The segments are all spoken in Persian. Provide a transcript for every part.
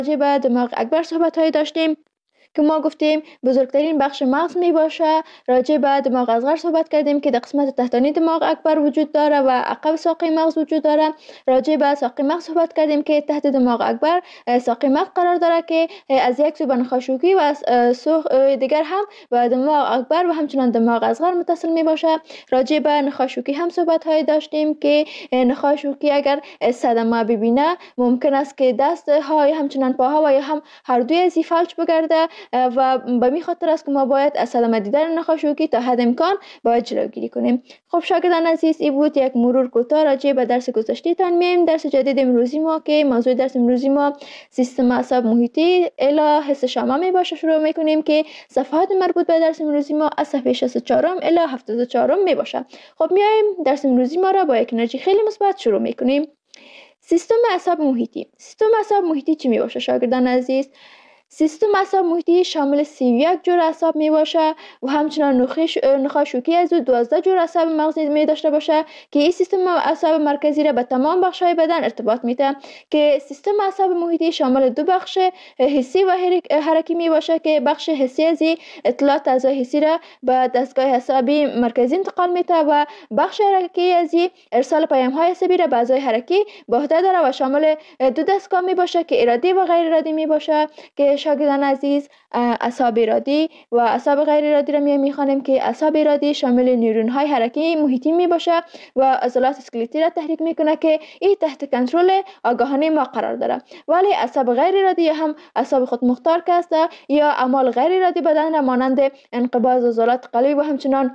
راجع به دماغ اکبر صحبت های داشتیم که ما گفتیم بزرگترین بخش مغز می باشه. راجع به دماغ اصغر صحبت کردیم که در قسمت تحتانی دماغ اکبر وجود داره و عقب ساقه مغز وجود داره. راجع به ساقه مغز صحبت کردیم که تحت دماغ اکبر ساقه مغز قرار داره که از یک سو به نخاشوکی و از سو دیگر هم به دماغ اکبر و همچنان دماغ اصغر متصل می باشه. راجع به نخاشوکی هم صحبت های داشتیم که نخاشوکی اگر صدمه ببینه ممکن است که دست های همچنان پاها و یا هم هر دوی از فلج بگرده و به می خاطر است که ما باید از صدمه دیدن نخاشوکی تا حد امکان باید جلوگیری کنیم. خب شاگردان عزیز، این بود یک مرور کوتاه راجع به درس گذشته تان. میایم درس جدید امروزی ما که موضوع درس امروزی ما سیستم اعصاب محیطی الی حس شامه می باشه. شروع میکنیم که صفحات مربوط به درس امروزی ما از صفحه 64 الی 74 می باشه. خب میایم درس امروزی ما را با یک انرژی خیلی مثبت شروع میکنیم. سیستم اعصاب محیطی. سیستم اعصاب محیطی چی می باشه شاگردان عزیز؟ سیستم اعصاب محیطی شامل 31 جور اعصاب می باشه و همچنان نخاشوکی از 12 جور اعصاب مغزی می داشته باشه که این سیستم اعصاب مرکزی را به تمام بخش‌های بدن ارتباط میده. که سیستم اعصاب محیطی شامل دو بخش حسی و حرکی می باشه که بخش حسی از اطلاعات اعضای حسی را به دستگاه عصبی مرکزی انتقال میده و بخش حرکی از ارسال پیام‌های عصبی را به اعضای حرکی به عهده داره و شامل دو دستگاه می باشه که ارادی و غیر ارادی می باشه. که شاگردان عزیز، اعصاب ارادی و اعصاب غیر ارادی را میخوانیم که اعصاب ارادی شامل نیورون های حرکی محیطی می باشه و عضلات اسکلتی را تحریک میکنه که این تحت کنترل آگاهانه ما قرار داره. ولی اعصاب غیر ارادی هم اعصاب خود مختار که است یا اعمال غیر ارادی بدن را مانند انقباض عضلات قلبی و همچنان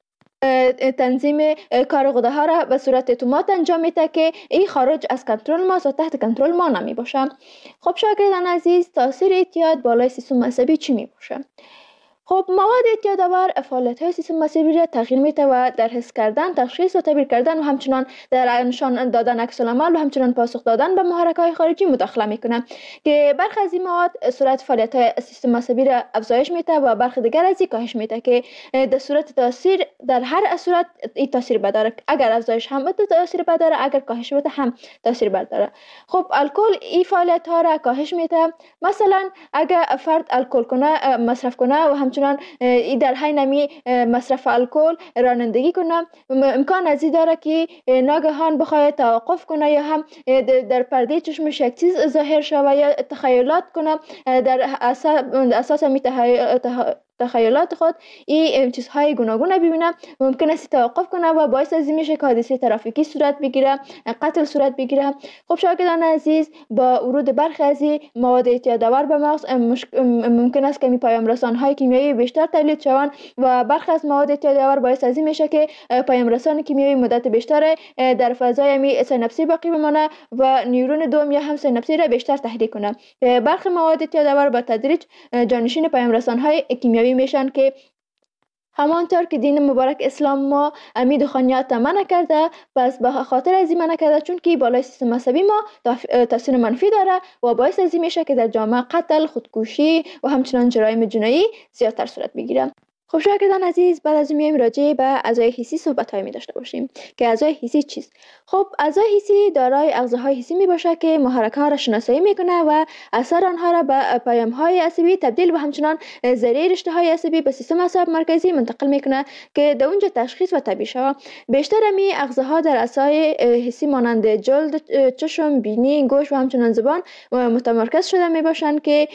تنظیم کار غده ها را به صورت اتومات انجام میده که این خارج از کنترل ما و تحت کنترل ما نمی باشه. خب شاگردان عزیز، تاثیر اعتیاد بالای سیستم عصبی چی می باشه؟ خب مواد اعتیادآور فعالیت‌های سیستم عصبی را تغییر میده و در حس کردن، تشخیص و تعبیر کردن و همچنان در نشان دادن عکس العمل و همچنان پاسخ دادن به محرک‌های خارجی مداخله میکنه که برخی از این مواد سرعت فعالیت‌های سیستم عصبی را افزایش میده و برخی دیگر از این کاهش میده که در صورت تاثیر در هر صورت این تاثیر بداره. اگر افزایش هم بده تاثیر بداره، اگر کاهش بده هم تاثیر بداره. خب الکل این فعالیت‌ها را کاهش میده. مثلا اگر فرد الکل کنه، مصرف کنه و همچنان در حین می مصرف الکل رانندگی کنه، امکان از این داره که ناگهان بخواد توقف کنه یا هم در پرده چشمش یک چیز ظاهر شوه یا تخیلات کنه در اساس می تخیلات خود این چیزهای گوناگون ببینه، ممکن است توقف کنه و باعث از این میشه که حادثه ترافیکی صورت بگیره، قتل صورت بگیره. خب شاگردان عزیز، با ورود برخی از مواد اعتیادآور به مغز ممکن است که پیام رسان‌های کیمیایی بیشتر تولید شوند و برخی از مواد اعتیادآور باعث از این میشه که پیام رسان کیمیایی مدت بیشتر در فضای سیناپسی باقی بمانه و نیورون دوم یا هم سیناپسی را بیشتر تحریک کنه. برخی مواد اعتیادآور با تدریج جانشین پیام رسان‌های کیمیایی میشن که همانطور که دین مبارک اسلام ما امی دخانیات منع کرده، پس به خاطر از این منع کرده چون که بالای سیستم عصبی ما تاثیر منفی داره و باعث از این میشه که در جامعه قتل، خودکشی و همچنان جرایم جنایی زیادتر صورت بگیره. خب شاگردان عزیز، بعد از میایم راجع به اعضای حسی صحبت‌های می داشته باشیم که اعضای حسی چیست؟ خب اعضای حسی دارای اغزاهای حسی می باشه که محرک‌ها را شناسایی میکنه و اثر آنها را به پیام‌های عصبی تبدیل و همچنان ذریعه رشته‌های عصبی به سیستم اعصاب مرکزی منتقل میکنه که در اونجا تشخیص و تعبیر شود. بیشتر می اغزاها در اعضای حسی مانند جلد، چشم، بینی، گوش و همچنان زبان متمرکز شده می باشند که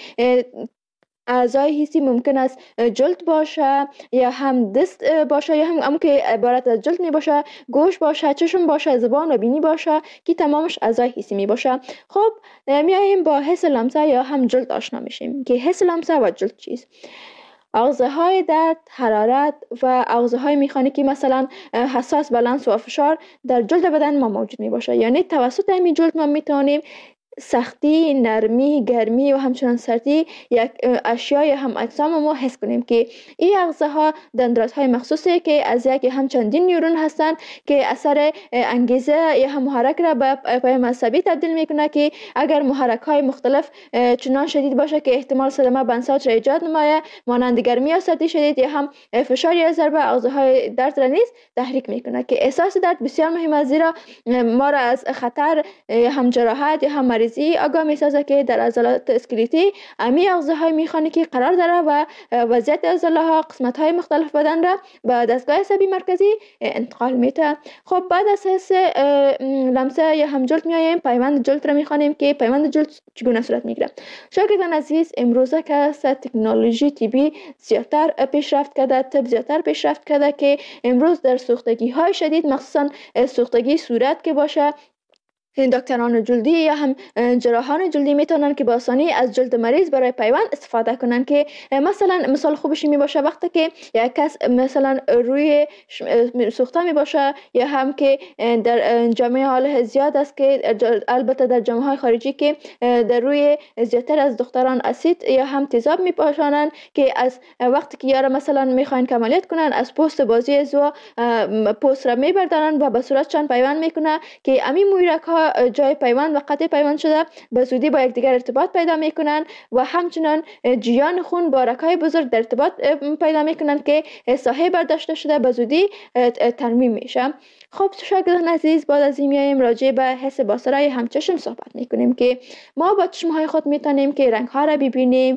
اعضای حسی ممکن است جلد باشه یا هم دست باشه یا هم که عبارت از جلد می باشه، گوش باشه، چشم باشه، زبان و بینی باشه که تمامش اعضای حسی می باشه. خب میایم با حس لمسه یا هم جلد آشنا میشیم که حس لمسه و جلد چیست. اغزاهای درد، حرارت و اغزاهای مکانیکی مثلا حساس به لمس و فشار در جلد بدن ما موجود می باشه. یعنی توسط همین جلد ما میتونیم سختی، نرمی، گرمی و همچنان سردی یک اشیای هم اجسام ما حس کنیم که این اغزاها دندانهای مخصوصی که از یک هم چندین نیورون هستند که اثر انگیزه یا هم محرک را به پیام عصبی تبدیل میکنه که اگر محرک های مختلف چنان شدید باشه که احتمال صدمه به انساج را ایجاد نماید، مانند گرمی یا سردی شدید یا هم فشار یا ضربه، اغزاهای درد را نیز تحریک میکنه که احساس درد بسیار مهم است، زیرا ما را از خطر هم جراحت یا هم مریضی آگاه میسازه که در عضلات اسکلتی امی اغزهای میخانیکی قرار داره و وضعیت عضله‌ها قسمت‌های مختلف بدن را به دستگاه عصبی مرکزی انتقال میده. خب بعد از حس لمسه یا هم جلد میایم پیوند جلد را میخوانیم که پیوند جلد چگونه صورت میگیره. شاگردان عزیز، امروزه که تکنولوژی طبی زیادتر پیشرفت کرده، طب زیادتر پیشرفت کرده که امروز در سوختگی های شدید مخصوصا سوختگی صورت که باشه، دکتران جلدی یا هم جراحان جلدی میتونن که با آسانی از جلد مریض برای پیوند استفاده کنن که مثلا مثال خوبش می باشه وقتی که یک کس مثلا روی سوخته می باشه یا هم که در جامعه حال زیاد است که البته در جامعه های خارجی که در روی زیادتر از دختران اسید یا هم تیزاب می پاشانن که از وقتی که یارا مثلا میخواین که عملیات کنن از پوست بازی ازو پوست را میبردارن و به صورتشان پیوند میکنه که امی مویرک ها جای پیوند و قطع پیوند شده به زودی با یکدیگر ارتباط پیدا میکنن و همچنان جریان خون با رگ‌های بزرگ در ارتباط پیدا میکنن که ساحه برداشته شده به زودی ترمیم میشه. خب شاگردان عزیز، بعد از این میایم راجع به حس بصری همچشم صحبت میکنیم که ما با چشمهای خود میتونیم که رنگ ها را ببینیم،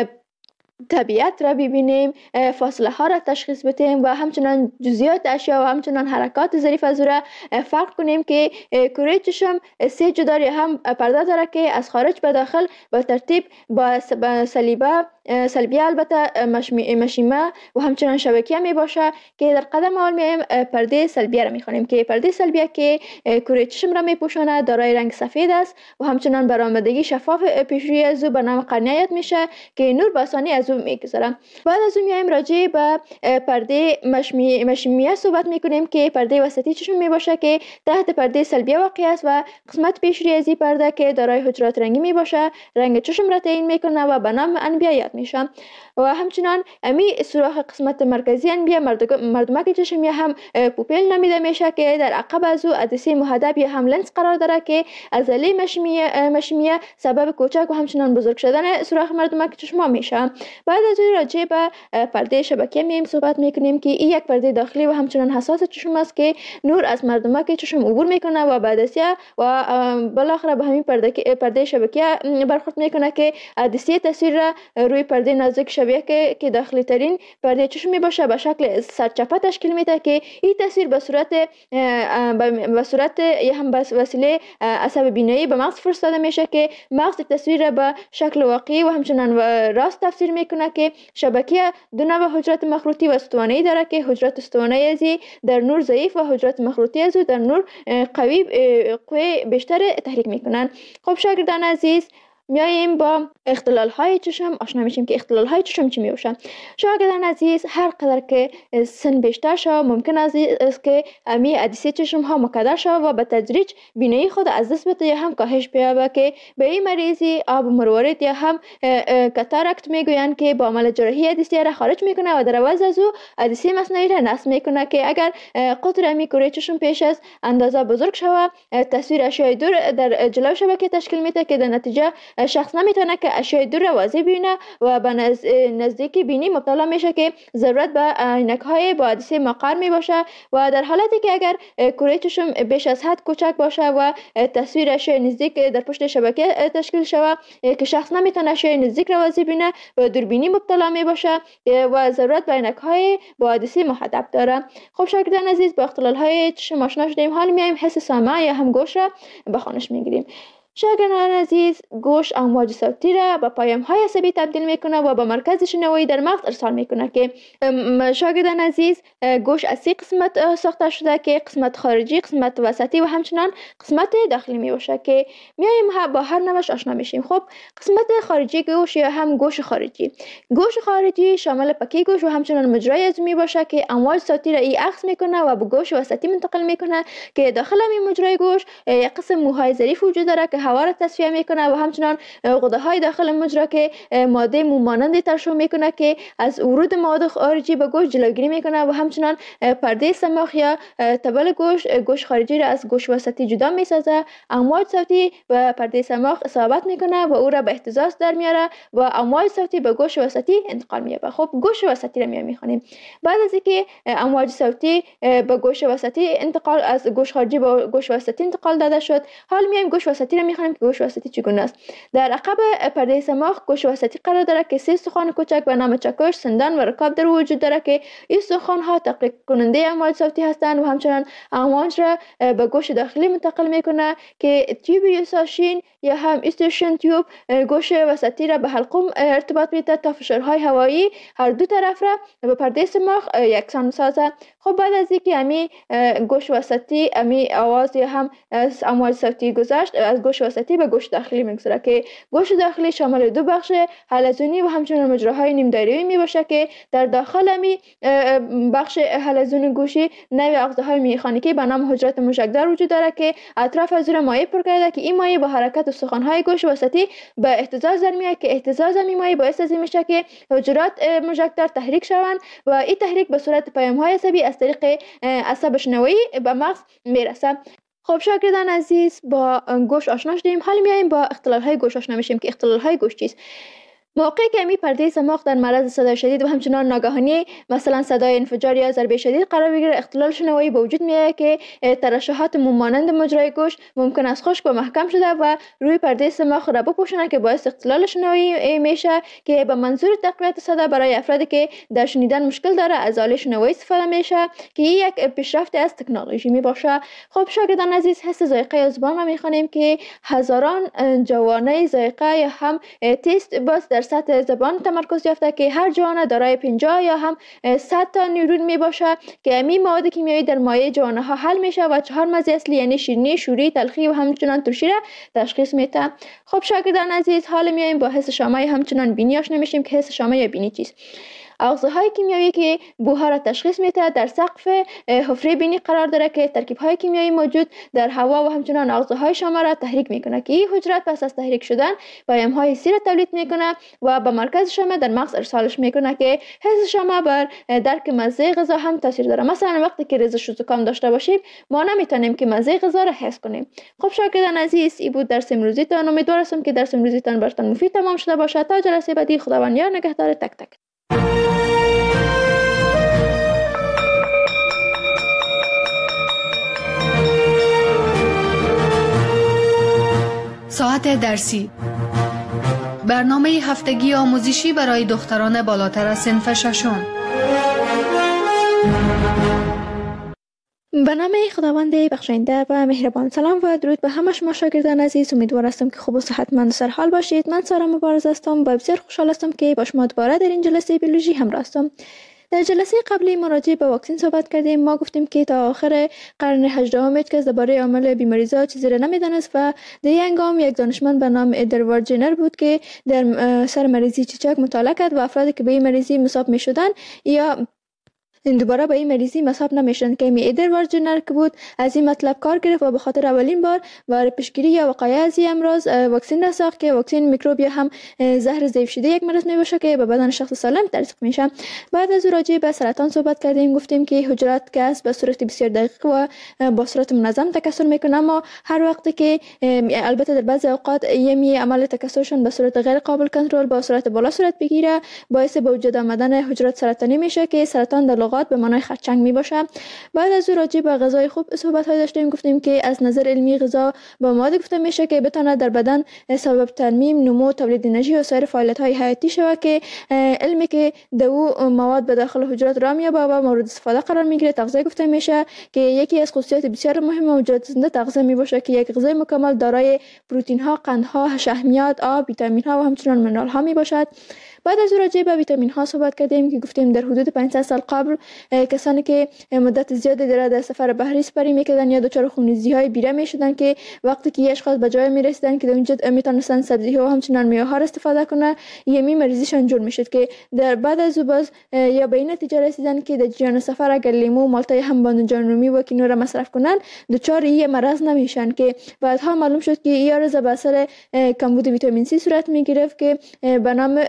طبیعت را ببینیم، فاصله ها را تشخیص بدیم و همچنان جزئیات اشیا و همچنان حرکات ظریف از او را فرق کنیم که کره چشم سه جدار هم پرده داره که از خارج به داخل به ترتیب با سلبیه البته مشیمه و همچنان شبکیه می باشه که در قدم اول میایم پرده سلبیه را میخوانیم که پرده سلبیه که کره چشم را میپوشاند دارای رنگ سفید است و همچنان برآمدگی شفاف پیشروی از او به نام قرنیه میشه که نور به آسانی از او میگذره. بعد از اون میایم راجع به پرده مشیمیه صحبت میکنیم که پرده وسطی چشم می باشه که تحت پرده سلبیه واقع است و قسمت پیشروی از این پرده که دارای حجرات رنگی می باشه رنگ چشم را تعیین میکنه و به نام انبیه یاد میشه. و همچنان امی سوراخ قسمت مرکزی انبیه مردمک چشم یا هم پوپیل نامیده میشه که در عقب از او عدسه محدب یا هم لنز قرار داره که عضله مشیمیه سبب کوچک و همچنان بزرگ شدن سوراخ مردمک چشم میشه. بعد از اون راجع به پرده شبکیه میایم صحبت میکنیم که این یک پرده داخلی و همچنان حساس چشم است که نور از مردمک چشم عبور میکنه و بعد از و بالاخره به همین پرده شبکیه برخورد میکنه که عدسه تصویر را روی پرده نازک شبیه که داخلی ترین پرده چشم می باشه به شکل سرچپه تشکیل میده که این تصویر به صورت یا هم به وسیله عصب بینایی به مغز فرستاده میشه که مغز تصویر را به شکل واقعی و همچنان راست تفسیر میکنه که شبکیه دو نوع حجرات مخروطی و استوانه‌ای داره که حجرات استوانه‌ای ازی در نور ضعیف و حجرات مخروطی ازو در نور قوی بیشتر تحریک میکنن. خب شاگردان عزیز، میاییم با اختلال های چشم آشنا میشیم که اختلال های چشم چی میباشن. شاگردان عزیز، هر قدر که سن بیشتر شود ممکن است که امی عدسه چشم ها مکدر شود و به تدریج بینایی خود از دست بده یا هم کاهش بیابه که به این مریضی آب مروارید یا هم کاتاراکت میگویند که با عمل جراحی عدسه را خارج میکنه و در عوض از او عدسه مصنوعی را نصب میکنه که اگر قطر امی کره چشم پیش از اندازه بزرگ شود تصویر اشیاء دور در جلو شبکه تشکیل میده که در نتیجه شخص نمیتونه که اشیاء دور را واضح ببینه و به نزدیکی بینی مبتلا میشه که ضرورت به عینک های با عدسه مقر می باشه و در حالتی که اگر کره چشم بیش از حد کوچک باشه و تصویر اشیاء نزدیک در پشت شبکه تشکیل شوه که شخص نمیتونه اشیاء نزدیک را واضح ببینه و دوربینی مبتلا می باشه و ضرورت به عینک های با عدسه محدب داره. خب شاگردان عزیز، با اختلال های چشم آشنا شدیم. حال میایم حس سمع یا هم گوش را به خوانش میگیریم. شاگردان عزیز، گوش امواج صوتی را به پیام های عصبی تبدیل میکنه و به مرکز شنوایی در مغز ارسال میکنه که شاگردان عزیز، گوش از سه قسمت ساخته شده که قسمت خارجی، قسمت وسطی و همچنان قسمت داخلی می باشه که میایم با هر نوعش آشنا میشیم. خب قسمت خارجی گوش یا هم گوش خارجی شامل پکی گوش و همچنان مجرای از می باشه که امواج صوتی را ای اخذ میکنه و به گوش وسطی منتقل میکنه که داخل این مجرای گوش یک قسم موهای ظریف وجود داره که هوا را تصفیه میکنه و همچنان غده های داخل مجرا که ماده مومانند ترشح میکنه که از ورود مواد خارجی به گوش جلوگیری میکنه و همچنان پرده سماخ یا تبل گوش خارجی را از گوش وسطی جدا میسازه. امواج صوتی و پرده سماخ اصابت میکنه و او را به اهتزاز در میاره و امواج صوتی به گوش وسطی انتقال مییابه. خب گوش وسطی را میخوانیم. بعد از اینکه امواج صوتی به گوش وسطی انتقال از گوش خارجی به گوش وسطی انتقال داده شد، حال میایم گوش وسطی را میخوانیم که گوش وسطی چگونه است. در عقب پرده سماخ گوش وسطی قرار دارد که 3 استخوان کوچک به نام چکش، سندان و رکاب در وجود دارد که این استخوان ها تحقیق کننده امواج صوتی هستند و همچنان امواج را به گوش داخلی منتقل میکنه که تیوب یوساشین یا هم استیشن تیوب گوش وسطی را به حلقوم ارتباط میده تا فشارهای هوایی هر دو طرف را به پرده سماخ یکسان سازه. خب بعد از اینکه امی گوش وسطی امی آواز یا هم از امواج صوتی گذشت، از گوش وسطی به گوش داخلی میگذره که گوش داخلی شامل 2 بخش حلزونی و همچنان مجراهای نیم دایره‌ای میباشه که در داخل امی بخش حلزون گوشی نوع اغزاهای میخانیکی به نام حجرات موشکدار وجود داره که اطراف از زیر مایع پر کرده که این مایع با حرکت استخوان‌های گوش وسطی به اهتزاز در میاد که اهتزاز این مایع باعث از این میشه که حجرات موشکدار تحریک شوند و این تحریک به صورت پیام‌های عصبی از طریق عصب شنوایی به مغز میرسه. خب شاگردان عزیز، با گوش آشنا شدیم، حالا میایم با اختلال‌های گوش آشنا میشیم که اختلال‌های گوش چیست. موقعی که امی پرده سماخ در معرض صدای شدید و همچنان ناگهانی مثلا صدای انفجار یا ضربه شدید قرار بگیره، اختلال شنوایی به وجود میاد که ترشحات مانند مجرای گوش ممکن است خشک و محکم شده و روی پرده سماخ را بپوشونه که باعث اختلال شنوایی میشه که به منظور تقویت صدا برای افرادی که در شنیدن مشکل داره از آله شنوایی استفاده میشه که یک پیشرفت از تکنولوژی می باشه. خب شاگردان عزیز، حس ذائقه زبان ما میخوانیم که هزاران جوانه ذائقه یا هم تست باز در سطح زبان تمرکز یافته که هر جوانه دارای 50 یا هم 100 تا نیورون می باشه که امی مواد کیمیایی در مایع جوانه ها حل میشه و 4 مزه اصلی یعنی شیرینی، شوری، تلخی و همچنان ترشی را تشخیص میده. خب شاگردان عزیز، حالا میایم با حس شامه همچنان بینی آشنا میشیم که حس شامه یا بینی چیست. اغزاهای کیمیایی که بوها را تشخیص میده در سقف حفره بینی قرار داره که ترکیب‌های کیمیایی موجود در هوا و همچنان اغزاهای شامه را تحریک میکنه که این حجرات پس از تحریک شدن پیام‌های حسی را تولید میکنه و به مرکز شامه در مغز ارسالش میکنه که حس شامه بر درک مزه غذا هم تاثیر داره. مثلا وقتی که ریزش و زکام داشته باشیم ما نمیتونیم که مزه غذا را حس کنیم. خب شاگردان عزیز، این بود درس امروزیتان. امیدوارم که درس امروزیتان براتون مفید تمام شده باشه. تا جلسه بعدی، خداوند یار نگهدار تک تک. ساعت درسی، برنامه هفتگی آموزشی برای دختران بالاتر از صنف ششم. به نام خداوند بخشاینده و مهربان. سلام و درود به همه شما شاگردان عزیز. امیدوار هستم که خوب و صحتمند و سرحال باشید. من سارا مبارز هستم و بسیار خوشحال هستم که با شما دوباره در این جلسه بیولوژی همراه هستم. در جلسه قبلی ما راجع به واکسن صحبت کردیم. ما گفتیم که تا آخر قرن 18 هیچ کس درباره عامل بیماری‌زا چیزی را نمی‌دانست و در این هنگام یک دانشمند به نام ادوارد جنر بود که در سر مریضی چیچک مطالعه کرد و افرادی که به این مریضی مصاب می‌شدند یا دوباره به این مریضی مصاب نمیشن که ادوارد جنر که بود از این مطلب کار گرفت و به خاطر اولین بار برای پیشگیری یا وقایع از این امراض واکسن را ساخت که واکسن میکروب یا هم زهر ضعیف شده یک مرض میباشه که به بدن شخص سالم تزریق میشه. بعد از راجع به سرطان صحبت کردیم. گفتیم که حجرات گس به صورت بسیار دقیق و با صورت منظم تکثر میکنه، اما هر وقتی که البته در بعضی اوقات یمی عمل تکثرشون به صورت غیر قابل کنترل با صورت بالا صورت بگیره، باعث به وجود آمدن حجرات سرطانی میشه که سرطان در لغات به معنای خرچنگ می باشه. بعد از راجع به غذای خوب صحبت های داشتیم. گفتیم که از نظر علمی غذا با مواد گفته میشه که بتونه در بدن سبب ترمیم، نمو، تولید انرژی و سایر فعالیت های حیاتی شود که علمی که دو مواد به داخل حجرات را میابه و مورد استفاده قرار میگیره تغذیه گفته میشه که یکی از خصوصیات بسیار مهم موجودات زنده تغذیه می باشه که یک غذای مکمل دارای پروتئین ها، قندها، شحمیات، آب، ویتامین ها و همچنین منرال ها می باشد. بعد از راجع به ویتامین ها صحبت کردیم که گفتیم در حدود 500 سال قبل کسانی که مدت زیادی در سفر بحری سپری میکردن یا دچار خونریزی های بیره میشدن که وقتی که اشخاص به جای میرسیدن که در اونجا میتونستن سبزی ها و همچنین میوه ها استفاده کنه، یمی مریضیشان جور میشد که در بعد از باز یا به این نتیجه رسیدن که در جریان سفر اگر لیمو، مالتای هم بانجان رومی و کینو را مصرف کنن دچار این مرض نمیشن که بعدها معلوم شد که این عرض به اثر کمبود ویتامین سی صورت میگرفت که به نام اسکوربیا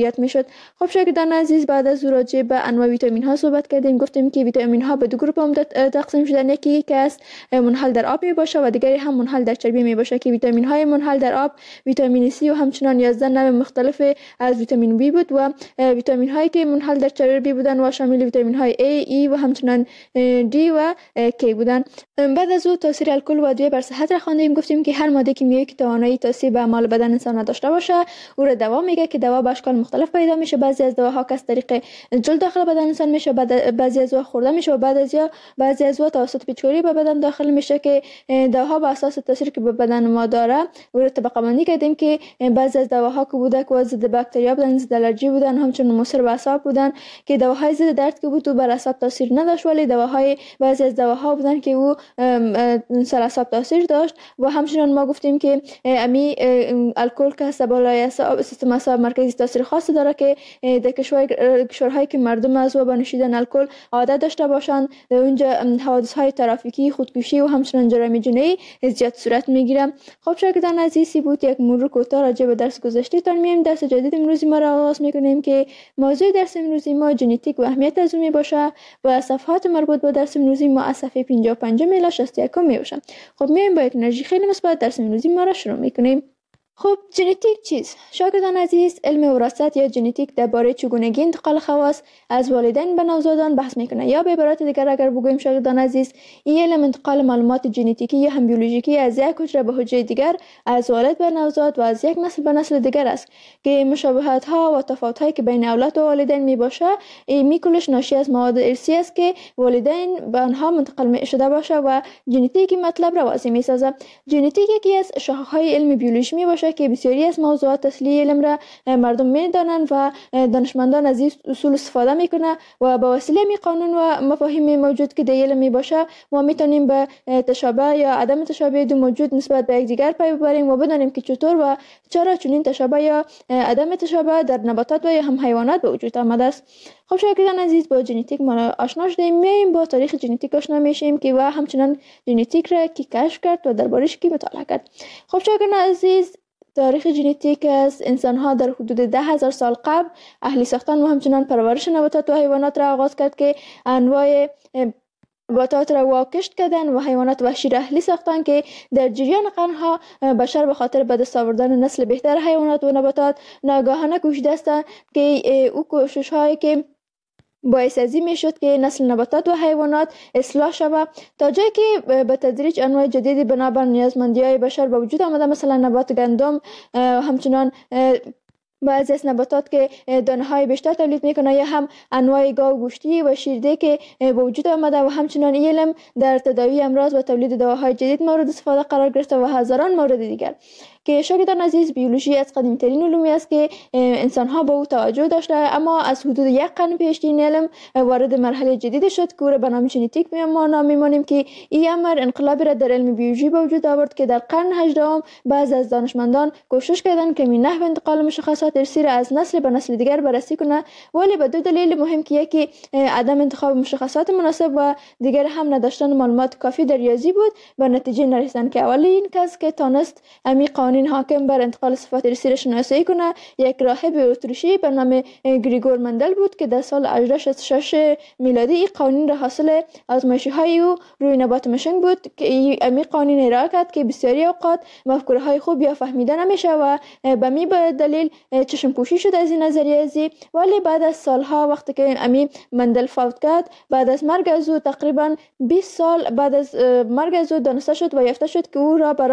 مدیریت میشد. خب شاگردان عزیز، بعد از راجع به انواع ویتامین ها صحبت کردیم. گفتیم که ویتامین ها به دو گروه تقسیم شدن. یکی که است منحل در آب می باشه و دیگری هم منحل در چربی می باشه که ویتامین های منحل در آب ویتامین C و همچنان 11 نوع مختلف از ویتامین B بود و ویتامین هایی که منحل در چربی بودن و شامل ویتامین های A، E و همچنان D و K بودن. بعد از او تاثیر الکل و ادویه بر صحت را خواندیم. گفتیم که هر ماده کیمیایی که توانایی تاثیر به اعمال بدن انسان داشته باشه او را دوا میگه که دوا به اشکال مختلف پیدا میشه. بعضی از دواها که از طریق جلد داخل بدن انسان میشه، بعضی از دواها خورده میشه و بعضی از دواها توسط پیچکاری به بدن داخل میشه که دواها به اساس تاثیری که به بدن ما داره او را طبقه بندی کردیم که بعضی از دواها که بوده که ضد باکتریا بودن، ضد الرژی بودن، همچنین مضر به اعصاب بودن که دواهای ضد درد که بود بر اعصاب تاثیر نداشت، ولی بعضی از دواها بودن که او سر اعصاب تاثیر داشت. و همچنین ما گفتیم که امی الکل که هست بالای سیستم اعصاب مرکزی تاثیر خاصی داره که در کشورهایی که مردم از و به نوشیدن الکل عادت داشته باشند در اونجا حوادث های ترافیکی، خودکشی و همچنین جرایم جنایی زیاد صورت میگیره. خب شاگردان عزیزی بود یک مرور کوتاه راجع به درس گذشته تا میایم درس جدید امروزی ما را آغاز میکنیم که موضوع درس امروزی ما ژنتیک و اهمیت از اون میباشه و صفحات مربوط به درس امروزی ما از صفحه 55 الی 61 میباشه. خب میایم با یک انرژی خیلی مثبت درس امروزی ما را شروع میکنیم. خب ژنتیک چیست؟ شاگردان عزیز، علم وراثت یا ژنتیک درباره چگونگی انتقال خواص از والدین به نوزادان بحث میکنه، یا به عبارت دیگر اگر بگوییم شاگردان عزیز، این علم انتقال معلومات ژنتیکی یا هم بیولوژیکی از یک حجره به حجره دیگر، از والد به نوزاد و از یک نسل به نسل دیگر است که مشابهت ها و تفاوت هایی که بین اولاد و والدین می باشه می کلش ناشی از مواد ارثی است که والدین به آنها منتقل شده باشه و ژنتیک مطلب را واضح می سازه. ژنتیک یکی از شاخه‌های علم بیولوژی می باشه که بسیاری از موضوعات اصلی علم را مردم میدانند و دانشمندان از این اصول استفاده میکنه و با وسیله می قانون و مفاهیم موجود که در علم می باشه ما میتونیم به تشابه یا عدم تشابه دو موجود نسبت به یکدیگر پی ببریم و بدانیم که چطور و چرا چنین تشابه یا عدم تشابه در نباتات و یا هم حیوانات به وجود آمده است. خب شاگردان عزیز، با ژنتیک ما آشنا شدیم، میایم با تاریخ ژنتیک آشنا میشیم که و همچنان ژنتیک را کی کشف کرد و دربارش کی مطالعه کرد. خب شاگردان عزیز، تاریخ ژنتیک از انسان‌ها در حدود 10,000 سال قبل اهلی ساختن و همچنان پرورش نباتات و حیوانات را آغاز کرد که انواع نباتات را واکشت کردن و حیوانات وحشی را اهلی ساختن که در جریان قرنها بشر به خاطر به دست آوردن نسل بهتر حیوانات و نباتات ناگهانه کوشیده هستند که او کوشش هایی که باعث ازی می شد که نسل نباتات و حیوانات اصلاح شود تا جایی که به تدریج انواع جدیدی بنابر نیازمندی های بشر به وجود آمده، مثلا نبات گندم، همچنان بعضی از نباتات که دانه های بیشتر تولید میکنه یا هم انواع گاو گوشتی و شیرده که به وجود آمده و همچنان این علم در تداوی امراض و تولید دواهای جدید مورد استفاده قرار گرفته و هزاران مورد دیگر که شاگردان عزیز بیولوژی از قدیم ترین علومی است که انسان ها به او توجه داشته، اما از حدود یک قرن پیش این علم وارد مرحله جدید شد که او را به نام ژنتیک میمانیم که این امر انقلابی را در علم بیولوژی به وجود آورد که در قرن 18 بعض از دانشمندان کوشش کردند که نحو انتقال مشخصات ارثی را از نسل به نسل دیگر بررسی کنه، ولی به دو دلیل مهم که یکی عدم انتخاب مشخصات مناسب و دیگر هم نداشتن معلومات کافی در ریاضی بود، به نتیجه نرسیدند که اولین کس که تانست امی قانون حاکم بر انتقال صفات ارثی را شناسایی کنه یک راهب اتریشی به نام گریگور مندل بود که در سال 1866 میلادی این قانون را حاصل آزمایشی های او روی نبات مشنگ بود که امی قانون ارائه کرد که بسیاری اوقات مفکوره های خوب یا فهمیده نمیشه و به می دلیل چشم پوشی شد از این نظریه ازی، ولی بعد از سالها وقتی که امی مندل فوت کرد، بعد از مرگ از او تقریبا 20 سال بعد از مرگ از او دانسته شد و یافته شد که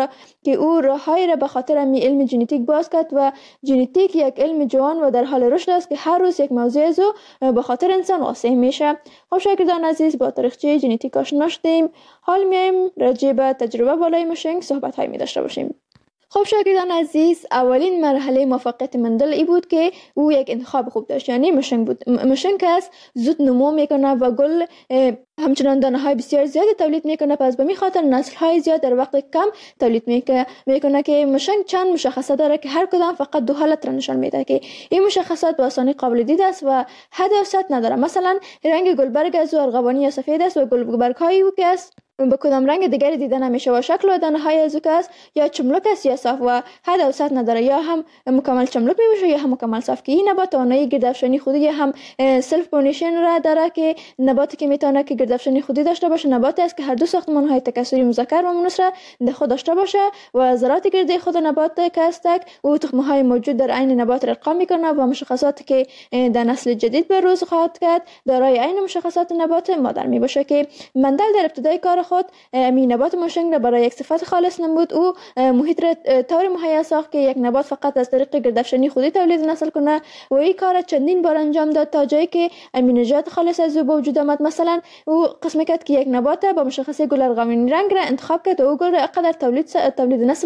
او راههایی را به خاطر امی علم ژنتیک باز کرد و ژنتیک یک علم جوان و در حال رشد است که هر روز یک موضوع از او به خاطر انسان واضح میشه. خب شاگردان عزیز، با تاریخچه ژنتیک آشنا شدیم، حال میایم راجع به تجربه بالای مشنگ صحبت های می داشته باشیم. خب شاگردان عزیز، اولین مرحله موفقیت مندل ای بود که او یک انتخاب خوب داشت، یعنی مشنگ بود. مشنگ است زود نمو میکنه و گل همچنان دانه های بسیار زیادی تولید میکنه، پس به می خاطر نسل های زیاد در وقت کم تولید میکنه که مشنگ چند مشخصه داره که هر کدام فقط دو حالت را نشان میده که این مشخصات به آسانی قابل دید است و حد و سطح نداره. مثلا رنگ گلبرگ از او ارغوانی یا سفید است و گلبرگ های او که است به کدام رنگ دیگری دیده نمیشه و شکل و دانه های از است یا چملک است یا صاف و حد و سطح نداره، یا هم مکمل چملک میشه یا هم مکمل صاف. که این نبات توانایی گردافشانی خودی هم سلف پولینیشن را داره که نباتی که میتونه که گردافشانی خودی داشته باشه نباتی است که هر دو ساختمان های تکثری مذکر و مؤنث را در خود داشته باشه و ذرات گردی خود نبات که است او تخم های موجود در عین نبات را ارقام میکنه و مشخصاتی که در نسل جدید به روز خواهد کرد دارای عین مشخصات نبات مادر می باشه. که مندل در ابتدای کار خود می نبات موشنگ را برای یک صفت خالص نمود. او محیط را طوری مهیا ساخت که یک نبات فقط از طریق گردافشانی خودی تولید نسل کنه و این کار چندین بار انجام داد تا جایی که نژاد خالص از او به وجود آمد. مثلا او قسم کرد که یک نبات با مشخصه گل ارغوانی رنگ را انتخاب کرد و او گل را قدر تولید نسل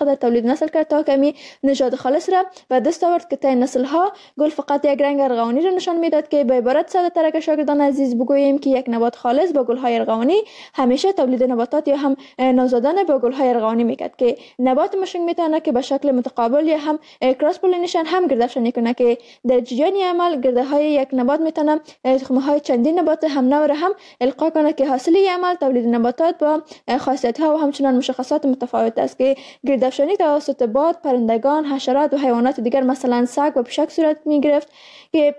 کرد تا کمی نژاد خالص را و دست آورد که طی نسل ها گل فقط یک رنگ ارغوانی را نشان میداد. که به عبارت ساده تر که شاگردان عزیز بگوییم که یک نبات خالص با گل های ارغوانی همیشه تولید نباتات یا هم نوزادان با گل های ارغوانی میکرد. که نبات موشنگ میتونه که به شکل متقابل یا هم کراس پولینیشن هم گردافشانی کنه که در جریان عمل گرده های یک نبات میتونه تخم های چندین نبات هم نو را هم القا کنه که حاصل عمل تولید نباتات با خاصیت ها و همچنان مشخصات متفاوت است. که گردافشانی توسط باد، پرندگان، حشرات و حیوانات دیگر مثلا سگ و پشک صورت میگرفت. که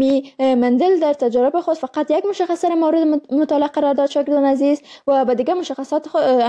مندل در تجارب خود فقط یک مشخصه را مورد مطالعه قرار داد شاگردان عزیز و به دیگر مشخصات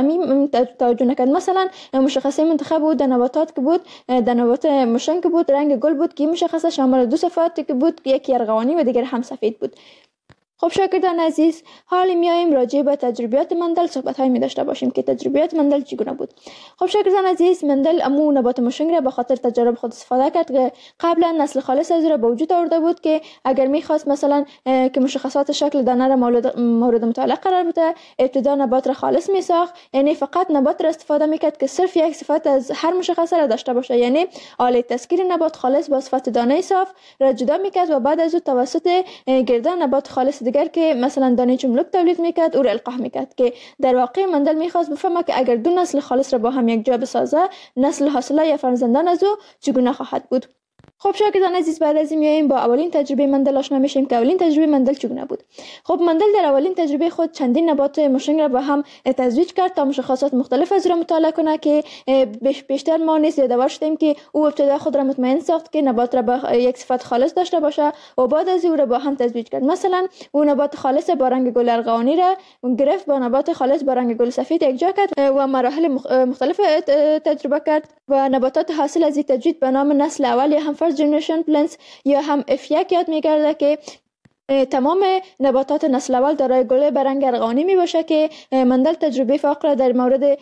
توجه نکرد. مثلا مشخصه منتخب بود در نباتات که بود در نبات موشنگ که بود رنگ گل بود که مشخصه شامل دو صفات که بود یکی ارغوانی و دیگر هم سفید بود. خب شاگردان عزیز حالا میایم راجع به تجربیات مندل صحبت های می داشته باشیم که تجربیات مندل چگونه بود. خب شاگردان عزیز مندل امو نبات موشنگ را به خاطر تجارب خود استفاده کرد که قبلا نسل خالص از را به وجود آورده بود که اگر میخواست مثلا که مشخصات شکل دانه را مورد مطالعه قرار بده ابتدا نبات را خالص می ساخت، یعنی فقط نبات را استفاده میکرد که صرف یک صفت از هر مشخصه را داشته باشه، یعنی آله تسکیر نبات خالص با صفت دانه صاف را جدا میکرد و بعد از او توسط گردن نبات خالص دیگر که مثلا دانه چملک تولید میکرد او را القاح میکرد. که در واقع مندل میخواست بفهمه که اگر دو نسل خالص را با هم یک جا بسازه نسل حاصله یا فرزندان از او چگونه خواهد بود. خب شاگردان عزیز بعد از این میایم با اولین تجربه مندل آشنا میشیم که اولین تجربه مندل چگونه بود. خب مندل در اولین تجربه خود چندین نبات موشنگ را با هم تزویج کرد تا مشخصات مختلف از را مطالعه کنه که بیشتر ما نیز یادآور شدیم که او ابتدا خود را مطمئن ساخت که نبات را با یک صفت خالص داشته باشه و بعد از او را با هم تزویج کرد. مثلا او نبات خالص با رنگ گل ارغوانی را گرفت با نبات خالص با رنگ گل سفید یک جا کرد و مراحل مختلف تجربه کرد و نباتات حاصل از این تجوید به نام نسل اول یا هم فرست جنریشن پلنتس یا هم F1 یاد میگرده که تمام نباتات نسل اول دارای گل به رنگ ارغوانی می باشه. که مندل تجربه فاقره در مورد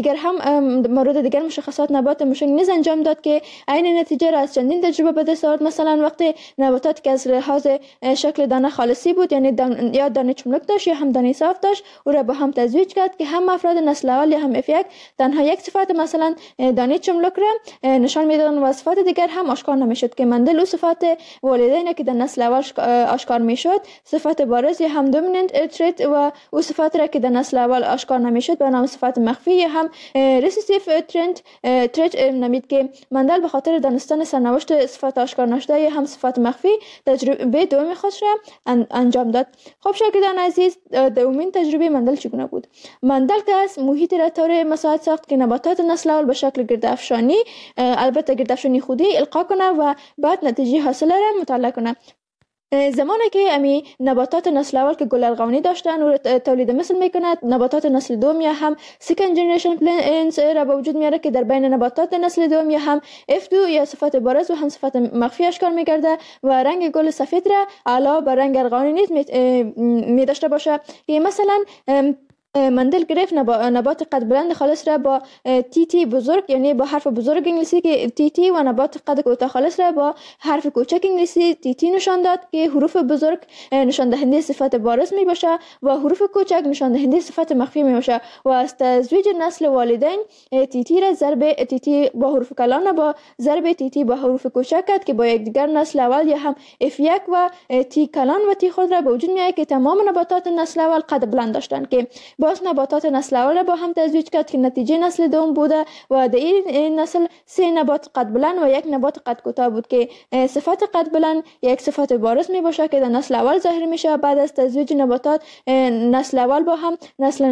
دیگر مشخصات نبات موشنگ نیز انجام داد که عین نتیجه را از چندین تجربه به دست آورد. مثلا وقتی نباتات که از لحاظ شکل دانه خالصی بود، یعنی یا دانه چملک داشت یا هم دانه صاف داشت، او را با هم تزویج کرد که هم افراد نسل اول یا هم F1 تنها یک صفت مثلا دانه چملک را نشان میدادند و صفات دیگر هم آشکار نمیشد. که مندل او صفات والدین که در نسل اول آشکار میشد صفت بارز یا هم دومیننت تریت و او صفات را که در نسل اول آشکار نمیشد به نام صفت مخفی یا هم ریسیسیو تریت نامید. که مندل به خاطر دانستن سرنوشت صفات آشکار نشده یا هم صفات مخفی تجربه دوم خودش را انجام داد. خب شاگردان عزیز دومین تجربه مندل چگونه بود؟ مندل که از محیط را طور مساعد ساخت که نباتات نسل اول به شکل گردافشانی، البته گردافشانی خودی القا کنه و بعد نتیجه حاصله را مطالعه کنه. زمانی که امی نباتات نسل اول که گل ارغوانی داشتن و تولید مثل میکند، نباتات نسل دوم یا هم سیکند جنریشن پلنتس را به وجود میاره که در بین نباتات نسل دوم یا هم F2 یا صفت بارز و هم صفت مخفی آشکار میگرده و رنگ گل سفید را علاوه بر رنگ ارغوانی نیز می داشته باشه. که مثلا مندل گرفت نبات قد بلند خالص را با تی بزرگ، یعنی با حرف بزرگ انگلیسی که تی و نبات قد کوتاه خالص را با حرف کوچک انگلیسی تی نشان داد که حروف بزرگ نشان دهنده صفت بارز می باشه و حروف کوچک نشان دهنده صفت مخفی می باشه و از تزویج نسل والدین تی را ضرب تی با حروف کلان با ضرب تی با حروف کوچک کرد که با یکدیگر نسل اول یا هم F1 و تی کلان و تی خود را به وجود میاره که تمام نباتات نسل اول قد بلند داشتند. که باز نباتات نسل اول را با هم تزویج کرد که نتیجه نسل دوم بوده و در این نسل 3 نبات قد بلند و 1 نبات قد کوتاه بود که صفت قد بلند یک صفت بارز می باشه که در نسل اول ظاهر میشه. بعد از تزویج نباتات نسل اول با هم نسل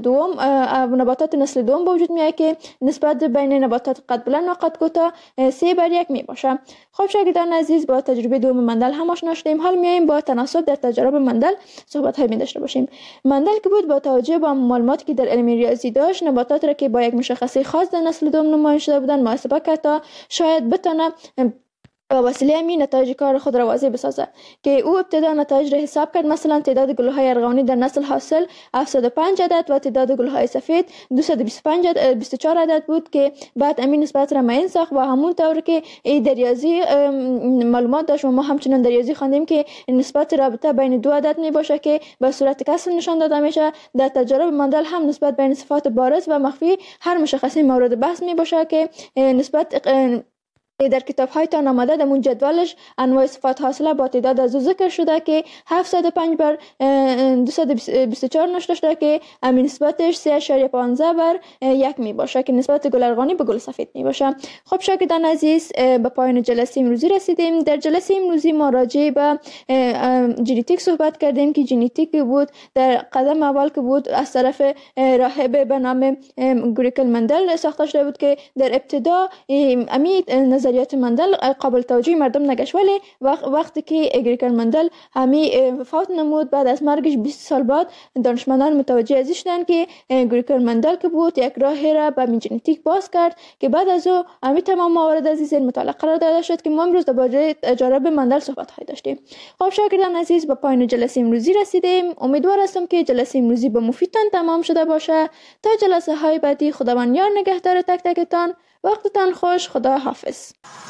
نباتات نسل دوم به وجود میاد که نسبت بین نباتات قد بلند و قد کوتاه 3:1 می باشه. خب شاگردان عزیز، با تجربه دوم مندل هم آشنا شدیم. حال میایم با تناسب در تجارب مندل صحبت های داشته باشیم. مندل که بود با توجه به معلوماتی که در علم ریاضی داشت، نباتات را که با یک مشخصه خاص در نسل دوم نمایان شده بودند محاسبه کرد تا شاید بتونه با وسیله همین نتایج کار خود را واضح بسازه که او ابتدا نتایج را حساب کرد. مثلا تعداد گل‌های ارغوانی در نسل حاصل 705 عدد و تعداد گل‌های سفید 224 عدد بود که بعد امین نسبت را معین ساخت و همون طور که در ریاضی معلومات داشت و ما همچنان در ریاضی خواندیم که نسبت رابطه بین دو عدد می باشه که به صورت کسر نشان داده میشه. در تجارب مندل هم نسبت بین صفات بارز و مخفی هر مشخصه مورد بحث می باشه که نسبت در کتاب هایتان آمده. در جدولش انواع صفات حاصله با تعداد از ذکر شده که 705 بر 224 نوشته شده که همین نسبتش 3.15/1 می باشه که نسبت گل ارغوانی به گل سفید می باشه. خب شاگردان عزیز، به پایان جلسه امروزی رسیدیم. در جلسه امروزی ما راجع به ژنتیک صحبت کردیم که ژنتیک بود در قدم اول که بود از طرف راهب به نام گریگور مندل ساخته شده بود که در ابتدا نظریات مندل قابل توجه مردم نگشت، ولی وقتی که گریگور مندل وفات نمود بعد از مرگش 20 سال بعد دانشمندان متوجه ازش شدند که گریگور مندل که بود یک راه را به ژنتیک باز کرد که بعد از او تمام موارد از این مطالعه قرار داده شد که ما امروز درباره تجارب مندل صحبت های داشتیم. خب شاگردان عزیز، به پایان جلسه امروزی رسیدیم. امیدوار هستم که جلسه امروزی به مفیدتان تمام شده باشه. تا جلسه های بعدی خداوند یار نگهدار تک تکتان. وقتتان خوش. خدا حافظ.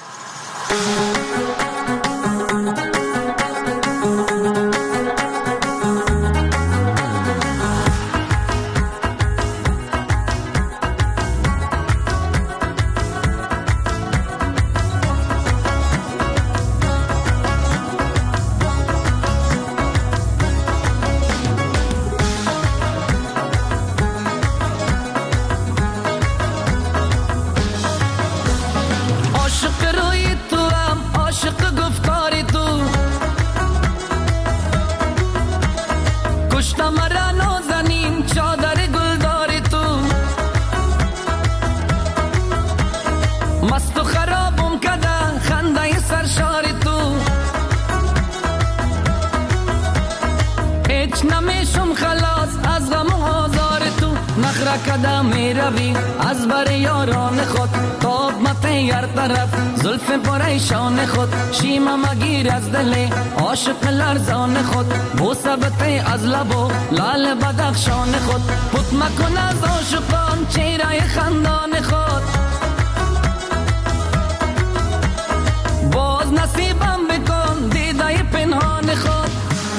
قدم می روی از بر یاران خود تاب مت هر طرف زلف پریشان خود شیمه مگیر از دل عاشق لرزان خود بوسبت از لب و لال بدخشان خود پت مکن از عاشقان چهره خندان خود باز نصیبم بکن دیده پنهان خود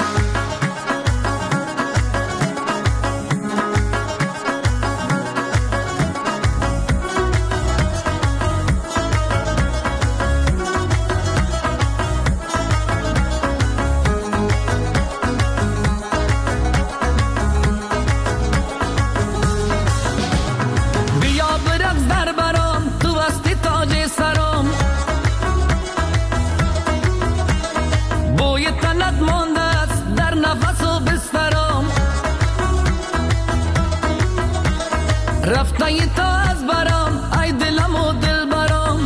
رفتایی تا از برام ای دلم و دل برام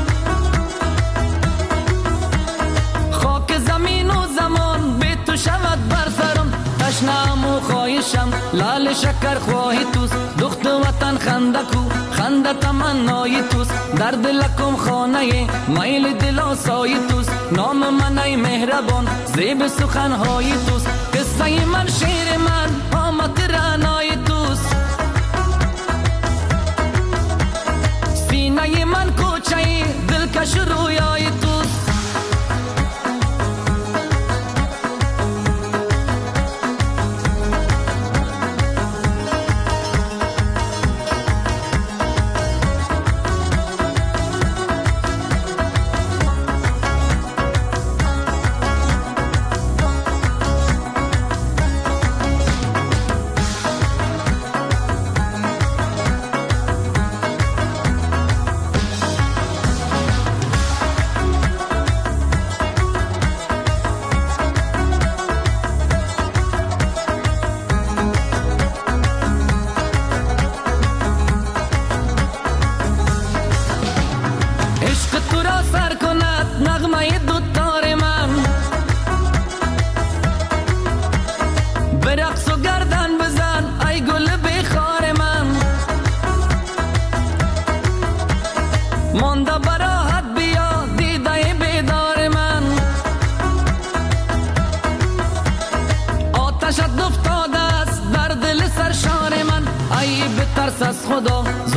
خاک زمین و زمان به تو شود بر سرم تشنم و خواهشم لال شکر خواهی توست دخت وطن خنده کو خنده تمنای توست در دلکم خانه میل دل آسای توست نام من ای مهربان زیب سخنهای توست قصه من شعر من آمد رعنای توست سینه من کوچه دلکش رویای توست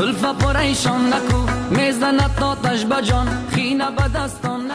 زلف پریشان نکو میزند آتش بجان خینه به دستان